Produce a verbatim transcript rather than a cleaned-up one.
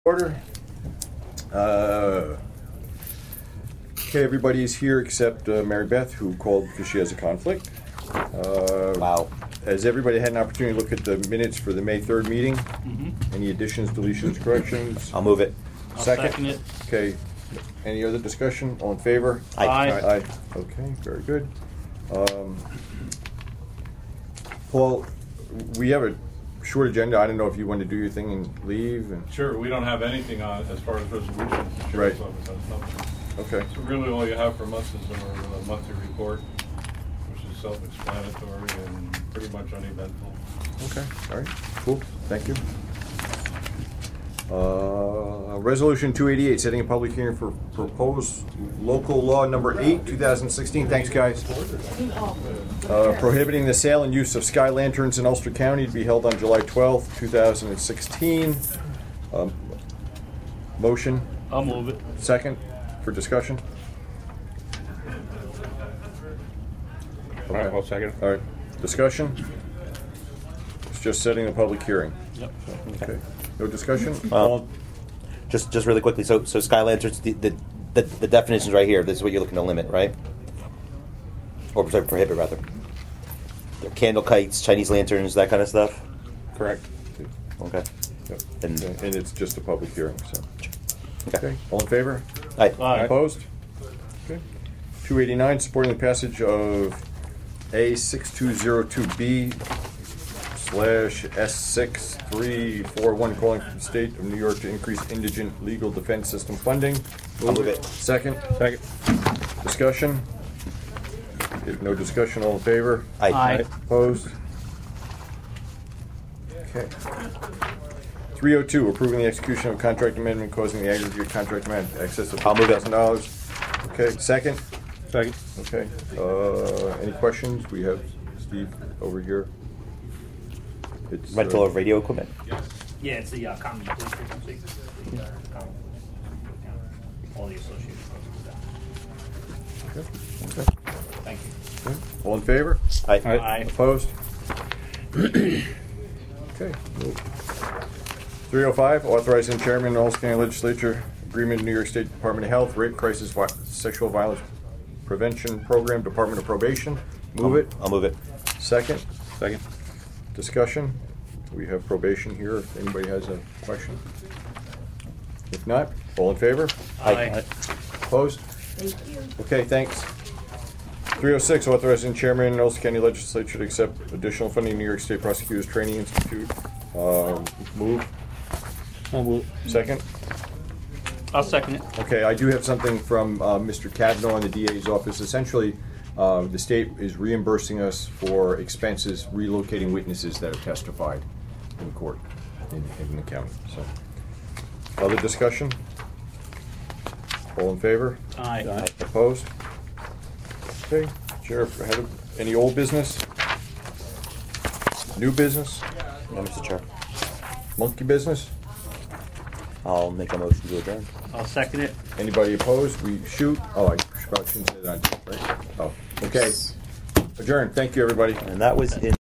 Order. Uh, okay, everybody is here except uh, Mary Beth, who called because she has a conflict. Uh, wow. Has everybody had an opportunity to look at the minutes for the May third meeting? Mm-hmm. Any additions, deletions, corrections? I'll move it. I'll Second? second it. Okay. Any other discussion? All in favor? Aye. Aye. Aye. Okay, very good. Um, Paul, we have a short agenda. I don't know if you want to do your thing and leave. And Sure, we don't have anything on as far as resolutions. The Right. sheriff's office has nothing. Okay. So really all you have from us is our uh, monthly report, which is self-explanatory and pretty much uneventful. Okay, all right, cool, thank you. Uh, Resolution two eighty-eight, setting a public hearing for proposed local law number eight, two thousand sixteen. Thanks, guys. Uh, prohibiting the sale and use of sky lanterns in Ulster County to be held on July twelfth, two thousand sixteen. Um, motion, I'll move it. second, for discussion. All right, I'll second. All right, discussion? It's just setting a public hearing. Yep. Okay, no discussion? Well, All- Just, just really quickly. So, so sky lanterns. The, the, the, the definitions right here. This is what you're looking to limit, right? Or sorry, prohibit rather. They're candle kites, Chinese lanterns, that kind of stuff. Correct. Okay. Yep. And And it's just a public hearing, so. okay. Okay, all in favor? Aye. Aye. Opposed? Okay. two eighty-nine, supporting the passage of A six two zero two B slash S six three four one, calling for the state of New York to increase indigent legal defense system funding. I'll move it. Second, Second. discussion? If no discussion, all in favor? Aye. Aye. Opposed? Okay. three oh two, approving the execution of a contract amendment causing the aggregate contract amount in excess of I'll move fifty it. thousand dollars. Okay, second? Second. Okay. Uh, any questions? We have Steve over here. It's, Rental uh, of radio equipment. Yeah, it's the uh, common police frequency. Uh, common- all the associated costs with that. Okay. Thank you. Okay. All in favor? Aye. Aye. Aye. Opposed? Okay. three oh five, authorizing chairman of the Ulster County Legislature agreement, New York State Department of Health, Rape Crisis Vi- Sexual Violence Prevention Program, Department of Probation. Move it. I'll move it. Second, Second. discussion. We have probation here if anybody has a question. If not, all in favor? Aye. Opposed? Thank you. Okay, thanks. three oh six, authorizing chairman of the Ulster County Legislature to accept additional funding, New York State Prosecutors Training Institute. Uh, move. I'll move. Second. I'll second it. Okay, I do have something from uh, Mister Cavanaugh in the D A's office. Essentially, uh, the state is reimbursing us for expenses relocating witnesses that have testified in court in, in the county. So, other discussion? All in favor? Aye. Aye. Opposed? Okay, Sheriff, ahead of any old business? New business? No, Mister Chair. Monkey business? I'll make a motion to adjourn. I'll second it. Anybody opposed? We shoot. Oh, I probably shouldn't say that, right? Oh, okay. Adjourn. Thank you, everybody. And that was in.